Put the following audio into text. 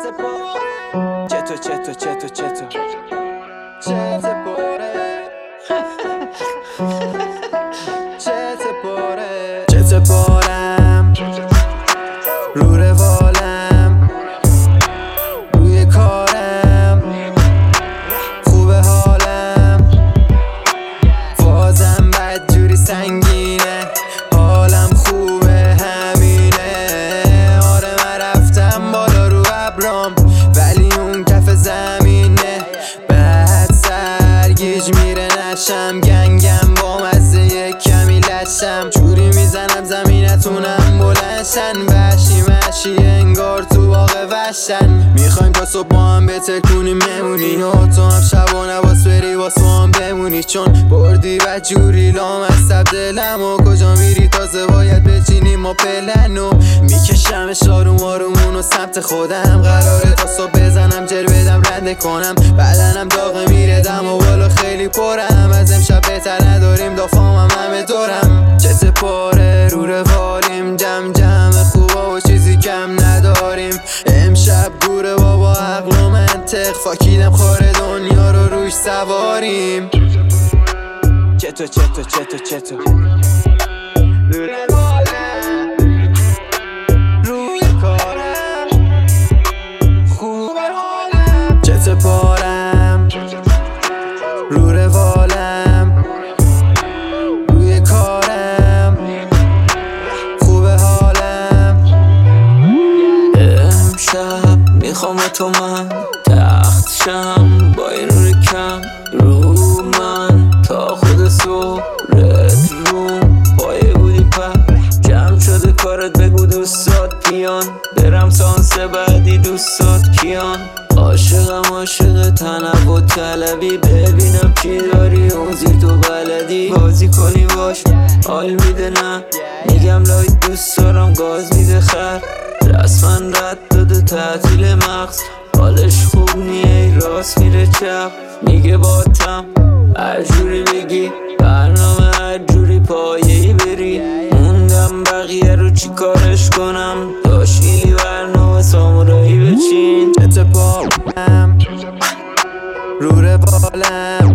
چته پارم رو روالم، روی کارم خوبه حالم، بازم بدجوری سنگینه، حالم خوبه همینه. آره من رفتم بالا رو ابرام ولی اون کف زمینه، بعد سرگیج میره نشم، گنگم با مزه کمی لشم، جوری میزنم زمینتونم بلنشن، وحشی مشی انگار تو واقع وشن. میخوایم تا صبح با هم بترکونیم ممونی و تو هم شبانه باز بری واسه هم بمونی، چون بردی و جوری لام از سب دلم و کجا میری تازه باید بچینیم ما پلنو. میکشم آروم آرومون و سمت خودم، قراره تا صبح بزنم جر بدم رنده کنم، بدنم داغه میره دم و بالا خیلی پرم، از امشب بهتر نداریم دافامم همه دورم. چته پاره رو روالیم، جمع جمع خوبا و چیزی کم نداریم، امشب گوره بابا عقل و منطق، فاکیدم خار دنیا رو روش سواریم. چتو چتو چتو چتو رو روالم، روی کارم خوبه حالم، چته پارم رو روالم، روی کارم خوبه حالم. امشب میخوام تو من تخت شم با این نور کم رو من تا خود صبح رد روم پایه بودی پر جمع شده کارت، بگو دوستات پیان برم سانس بعدی دوستات کیان. عاشقم عاشق تنوع طلبی، ببینم چی داری اون زیر تو بلدی، بازی کنی باش حال میده نه میگم لایت دوست دارم گاز میده خر، رسما رد داده تعطیل مغز، حالش خوب نیه راست میره چپ، میگه باتم هر جوری بگی برنامه هر جوری پایه‌ای بری، موندم بقیه رو چی کارش کنم، داشیلی برنامه سامورایی بچین. چته پارم رو روالم،